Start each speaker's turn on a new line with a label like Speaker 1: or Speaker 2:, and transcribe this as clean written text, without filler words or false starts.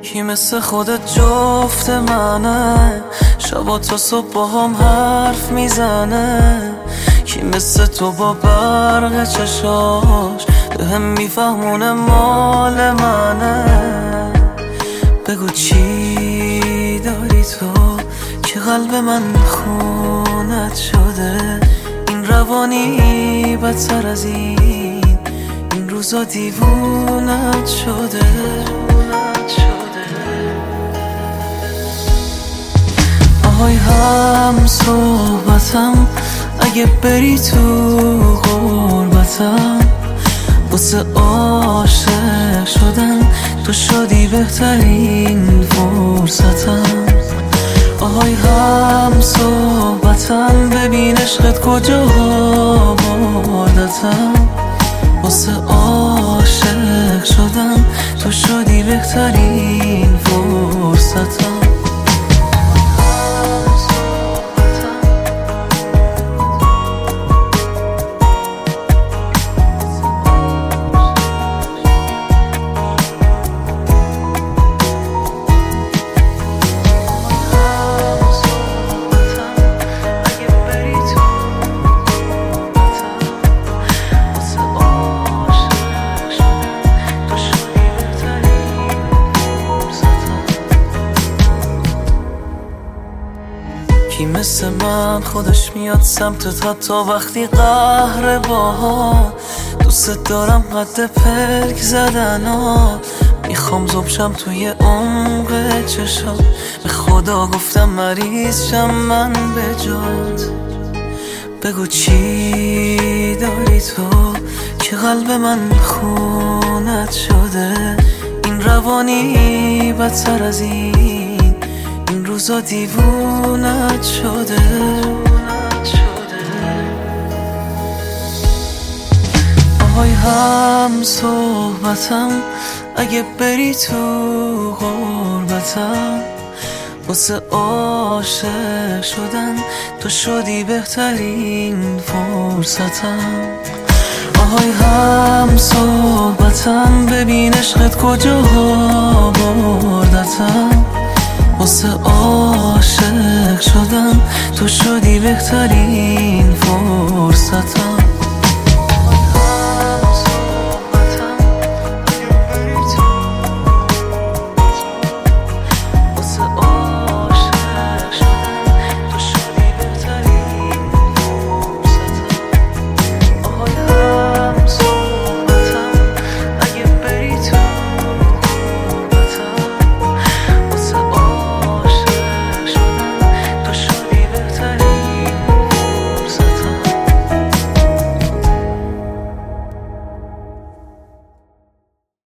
Speaker 1: کی مثل خودت جفت منه، شبا تا صبح با هم حرف میزنه. کی مثل تو با برق چشاش بهم میفهمونه مال منه. بگو چی داری تو که قلب من خونت شده. این روانی بدتر از این روزا دیوونت شده. آهای هم صحبتم، اگه بری تو غربتم، واسه عاشق شدن تو شدی بهترین فرصتم. آهای هم صحبتم، ببین عشقت کجا بردتم. واسه عاشق شدن تو شدی بهترین فرصتم. کی مثل من خودش میاد سمتت حتی وقتی قهر باها. دوست دارم حد پلک زدن ها، میخوام زبشم توی عمق چشات. به خدا گفتم مریض شم من به جات. بگو چی داری تو که قلب من خونت شده. این روانی بدتر از این روزا دیوونت شده. آهای هم صحبتم، اگه بری تو غربتم، واسه عاشق شدن تو شدی بهترین فرصتم. آهای هم صحبتم، ببین عشقت کجا بردتم. واسه عاشق شدن تو شدی بهترین فرصتم.